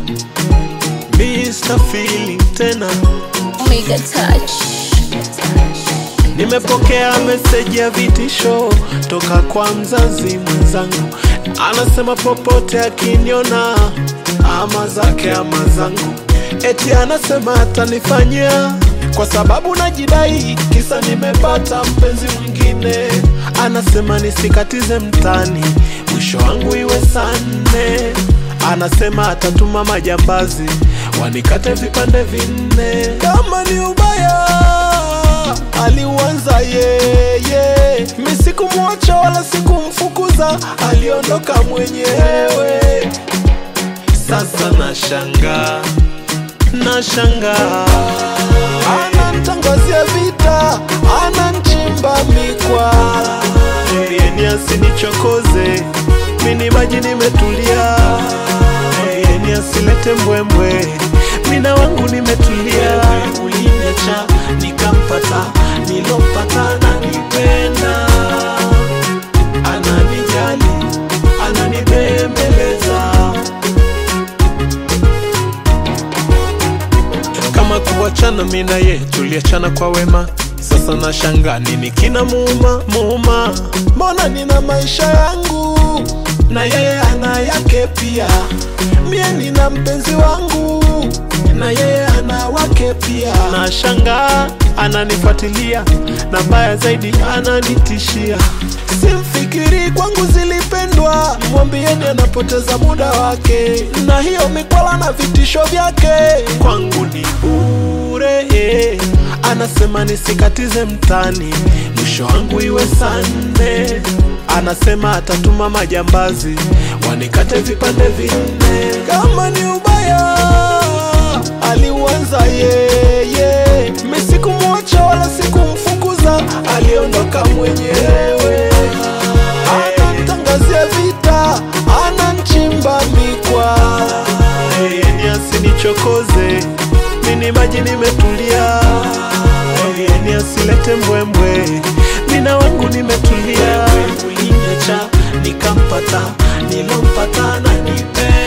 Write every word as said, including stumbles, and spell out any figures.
Mister Feeling tena Omega Touch. Nimepokea message ya vitisho toka kwa mzazi mwenzangu. Anasema popote akiniona ama zake ama zangu, eti anasema atanifanyia kwa sababu najidai kisa nimepata mpenzi mwingine. Anasema nisikatize mtani, mwisho wangu iwe sane. Anasema atatuma majambazi wanikate vipande vinne. Kama ni ubaya aliuanza yeye, mimi sikumwacha wala sikumfukuza, aliondoka mwenyewe. Sasa nashanga nashanga, ananitangazia vita, ananchimba mikwa ili asinichokoze. Mimi maji nimetulia, yeye asilete mbwembwe, mina wangu nimetulia. Uliniacha nikampata, nilompata ananipenda, ananijali, ananibembeleza. Kama kuachana mimi na yeye tuliachana kwa wema. Sasa nashangaa nini kina muuma muuma, mbona nina maisha yangu na yeye ana yake pia. Mie nina mpenzi wangu na yeye ana wake pia. Nashangaa ananifuatilia na mbaya zaidi ananitishia. Simfikiri kwangu zilipendwa, mwambieni anapoteza muda wake, na hiyo mikwala na vitisho vyake kwangu ni bure. Anasema nisikatize mtani, mwisho wangu iwe sane. Anasema atatuma majambazi wanikate vipande vinne. Kama ni ubaya aliuanza yeye, mimi sikumwacha wala sikumfukuza, aliondoka mwenyewe. Ananitangazia vita, ananchimba mikwa ili asinichokoze. Mimi maji nimetulia, ili asilete mbwembwe, mina wangu nimetulia. Uliniacha nikampata, nilompata ananipenda.